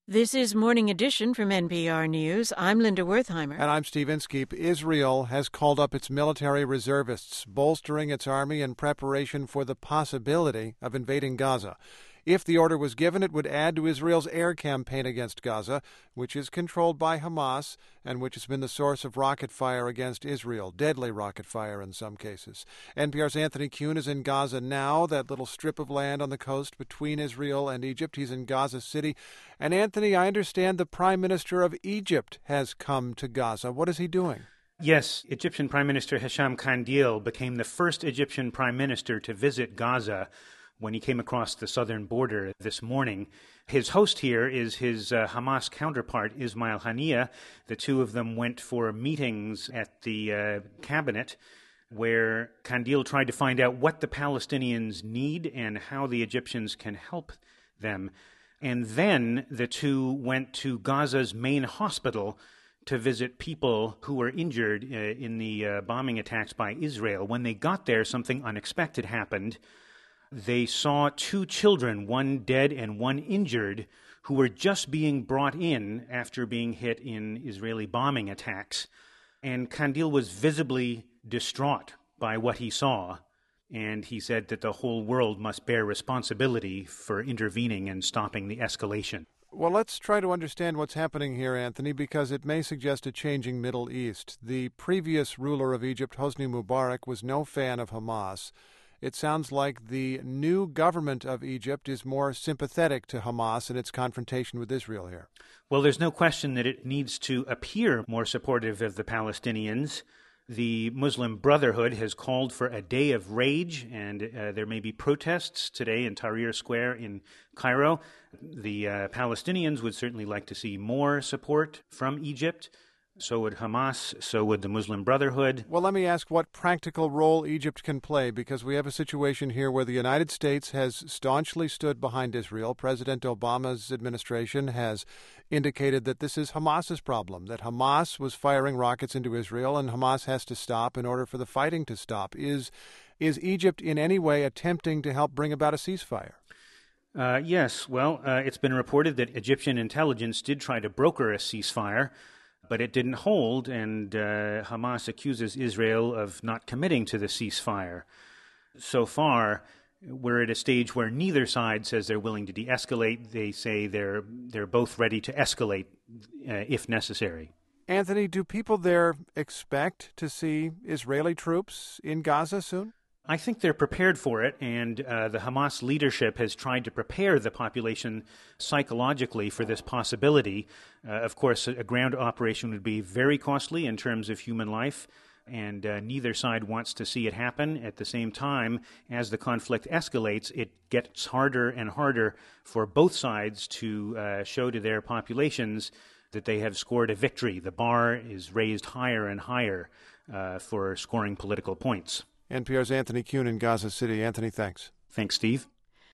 This is Morning Edition from NPR News. I'm Linda Wertheimer. And I'm Steve Inskeep. Israel has called up its military reservists, bolstering its army in preparation for the possibility of invading Gaza. If the order was given, it would add to Israel's air campaign against Gaza, which is controlled by Hamas and which has been the source of rocket fire against Israel, deadly rocket fire in some cases. NPR's Anthony Kuhn is in Gaza now, that little strip of land on the coast between Israel and Egypt. He's in Gaza City. And Anthony, I understand the Prime Minister of Egypt has come to Gaza. What is he doing? Yes, Egyptian Prime Minister Hisham Kandil became the first Egyptian Prime Minister to visit Gaza when he came across the southern border this morning. His host here is his Hamas counterpart, Ismail Haniyeh. The two of them went for meetings at the cabinet where Kandil tried to find out what the Palestinians need and how the Egyptians can help them. And then the two went to Gaza's main hospital to visit people who were injured in the bombing attacks by Israel. When they got there, something unexpected happened. They saw two children, one dead and one injured, who were just being brought in after being hit in Israeli bombing attacks. And Kandil was visibly distraught by what he saw. And he said that the whole world must bear responsibility for intervening and stopping the escalation. Well, let's try to understand what's happening here, Anthony, because it may suggest a changing Middle East. The previous ruler of Egypt, Hosni Mubarak, was no fan of Hamas. It sounds like the new government of Egypt is more sympathetic to Hamas in its confrontation with Israel here. Well, there's no question that it needs to appear more supportive of the Palestinians. The Muslim Brotherhood has called for a day of rage, and there may be protests today in Tahrir Square in Cairo. The Palestinians would certainly like to see more support from Egypt. So would Hamas, so would the Muslim Brotherhood. Well, let me ask what practical role Egypt can play, because we have a situation here where the United States has staunchly stood behind Israel. President Obama's administration has indicated that this is Hamas's problem, that Hamas was firing rockets into Israel and Hamas has to stop in order for the fighting to stop. Is Egypt in any way attempting to help bring about a ceasefire? Yes. Well, it's been reported that Egyptian intelligence did try to broker a ceasefire, but it didn't hold, and Hamas accuses Israel of not committing to the ceasefire. So far, we're at a stage where neither side says they're willing to de-escalate. They say they're both ready to escalate if necessary. Anthony, do people there expect to see Israeli troops in Gaza soon? I think they're prepared for it, and the Hamas leadership has tried to prepare the population psychologically for this possibility. Of course, a ground operation would be very costly in terms of human life, and neither side wants to see it happen. At the same time, as the conflict escalates, it gets harder and harder for both sides to show to their populations that they have scored a victory. The bar is raised higher and higher for scoring political points. NPR's Anthony Kuhn in Gaza City. Anthony, thanks. Thanks, Steve.